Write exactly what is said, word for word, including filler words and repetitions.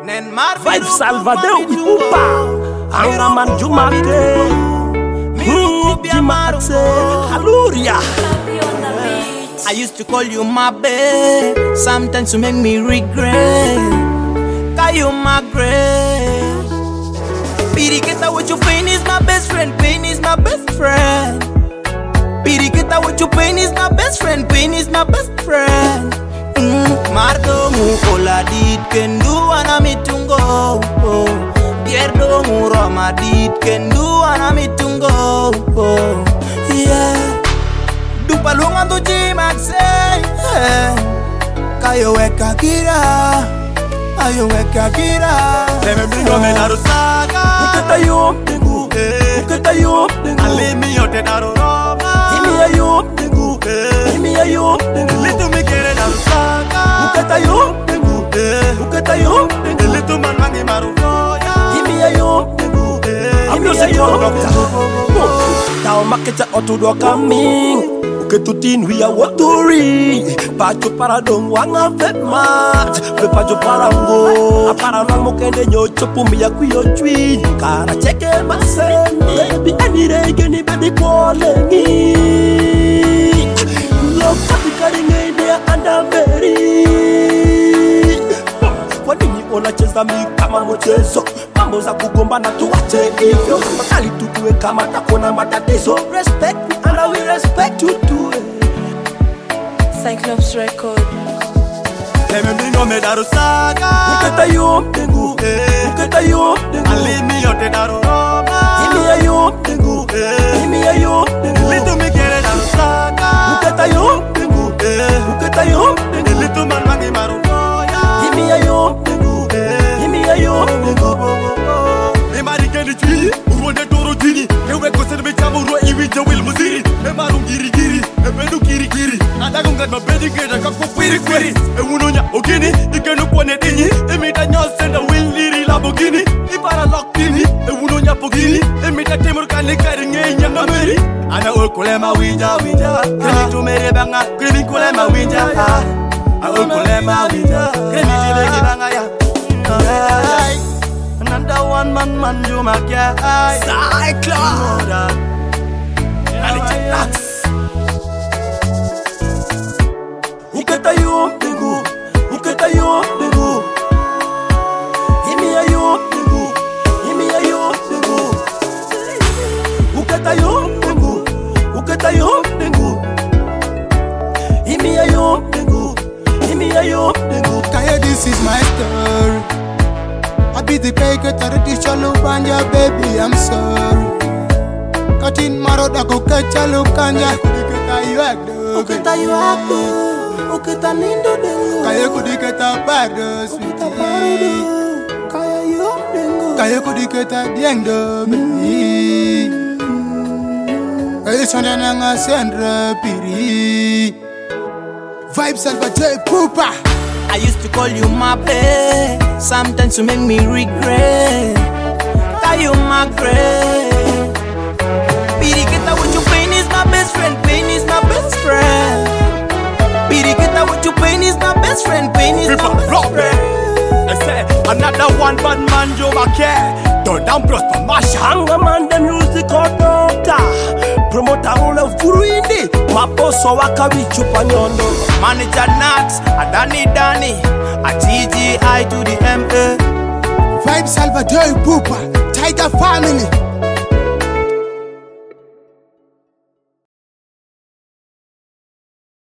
Vibes Salvador Ipupa Angaman Jumake Jimate Haluria. I used to call you my babe, sometimes you make me regret. Call you my grace. Piriketa, what you pain is my best friend, pain is my best friend. Piriketa, what you pain is my best friend, pain is my best friend. Mm. Mardo mu kola dit kendu ana mitungo. Pierdo mu roma dit kendu ana mitungo. Yeah. Dupa lunga tu jimakse. Kayo weka kira, ayo weka kira. Lemme bringo me daru saga. Uketa yop dengu, uketa yop dengu. Alimi yote daru roma. Imi ya yop dengu, imi ya yop dengu. Litu mi kere daru saga. Uketa yop dengu, uketa yop dengu. Litu man mangi maru foya. Imi ya yop dengu, imi ya yop dengu. Tao maketa otudo coming. Ketutin we are waturi Pacho paradong wanga vetmat Ve pacho parango Apara namo kende nyocho pumi ya kuyo chwi Kara cheke masen Baby any day geni bedi kwalengi Love pati kari ngende anda beri Kwa nini unacheza mi kama mchezo Mambo za kugombana tuwache hivyo Makali tutuwe kama takona matatizo Respect me and I will respect you too Cyclops Record. Lemme bringo me daru saga. Uketa yop dengu, uketa yop dengu. Alimi yote daru roma. Imi ya yop dengu, imi ya yop dengu. Litu mi kere daru saga. Uketa yop dengu, uketa yop dengu. Litu man mangi maru foya. Imi ya yop dengu, imi ya yop dengu. Me mari kendi chwili, urwonde toro jini. Ewe kosene me chamu ro iwi jawil muziri. Me maru giri giri, e bendu kiri kiri. Adago ngat ma bedi keda kako kwiri kwiri. E unonya ogini, ikenu kone dinyi. E mita nyosenda williri labogini. Ibara loktini, e unonya pogini. E mita temur kane kari ngenya ngameri. Ana okole ma winja winja. Kremi tumere banga, kremi kole ma winja. A okole ma winja, kremi tile banga ya. Another one man man you my guy. Cyclops Uketa yop dengu, uketa yop dengu. Imi ya yop dengu, imi ya yop dengu. Uketa yop dengu, uketa yop dengu. Imi ya yop dengu, imi ya yop dengu. Kaya, this is my story. I be the baker to the teacher Lubanja, baby, I'm sorry. Katin maroda ko kechalu kanja kudiketa yuakdo. Uketa yuakdo, uketa nindo dengu. Kaya kudiketa bado sweetie. Kaya yop dengu. Kaya kudiketa diengdo baby. Kaya chonda nanga sendra piri. Vibes Salvador Ipupa. I used to call you my babe, sometimes you make me regret. Call you my grace. Piriketa, what you pain is my best friend, pain is my best friend. Piriketa, what you pain is my best friend, pain is my best friend. I say another one bad man you my care. Don't down prosper masha. Angaman the music doctor. Promoter ule furuindi. Maposo wakawi chupa nyondo. Manager Nax, Adani Dani, a T G I to the M A. Vibes Salvador Ipupa, Tiger Family.